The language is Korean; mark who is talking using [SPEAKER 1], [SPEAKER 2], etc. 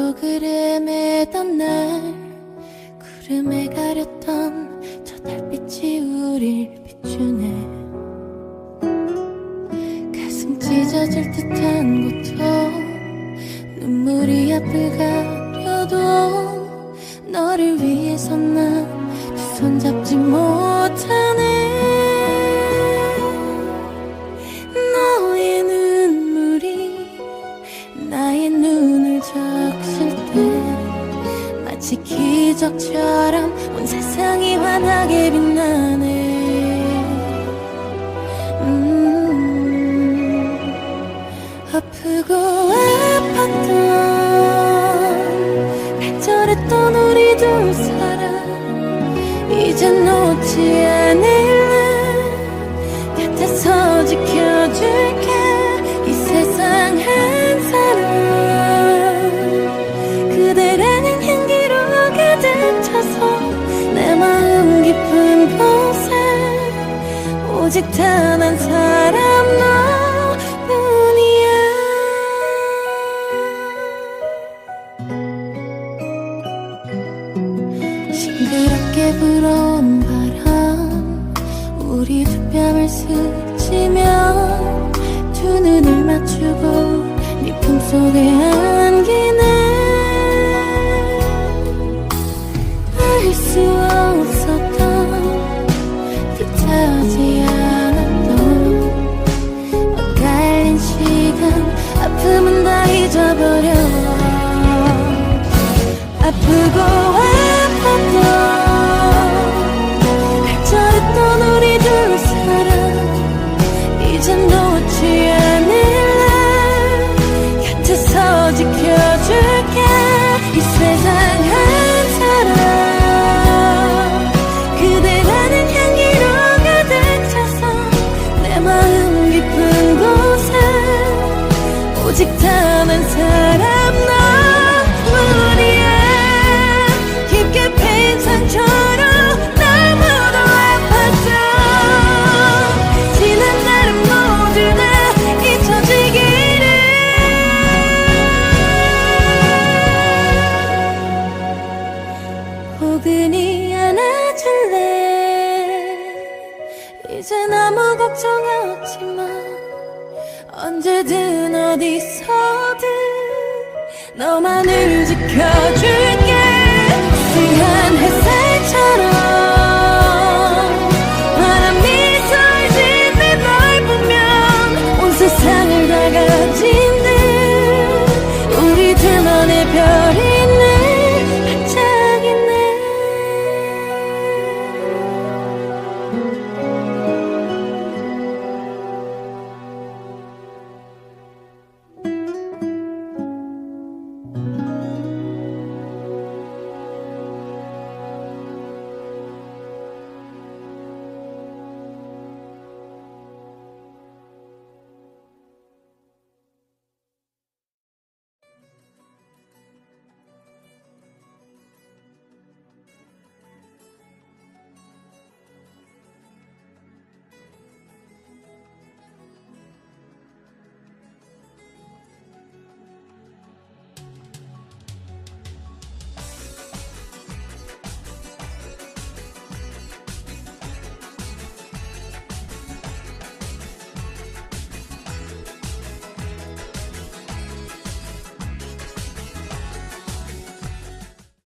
[SPEAKER 1] 홀로그램에 매던 날 구름에 가렸던 저 달빛이 우릴 비추네. 가슴 찢어질 듯한 고통, 눈물이 앞을 가려도 너를 위해서 난 두 손 잡지 못하네. 너의 눈물이 나의 눈을 적실 때 마치 기적처럼 온 세상이 환하게 빛나네. 아프고 아팠던 간절했던 우리 둘 사랑 이젠 놓지 않을래. 곁에서 지켜줄게. 이 세상 한 사람 그대라는 향기로 가득 차서 내 마음 깊은 곳에 오직 단 한 사람 너뿐이야. 싱그럽게 불어온 바람 우리 두 뺨을 스치며 두 눈을 맞추고 네 품속에 안기네. 알 수 없었던 뜻하지 않았던 엇갈린 시간 아픔은 다 잊어버려. 아프고 아팠던 간절했던 우리 둘 사랑 이젠 놓지 않을래. 곁에서 지켜줄게. 이 세상 한 사람 그대라는 향기로 가득 차서 내 마음 깊은 곳에 오직 단 한 사람 너뿐이야. 깊게 핀 상처로 너무도 아팠어. 지난 날은 모두 다 잊혀지기를. 포근히 안아줄래. 이젠 아무 걱정 없지만 언제든 어디서든 너만을 지켜줄게. 싱한 햇살처럼 환한 미소를 짓는 널 보면 온 세상을 다 가진 듯 우리 둘만의 별이 늘 반짝이네.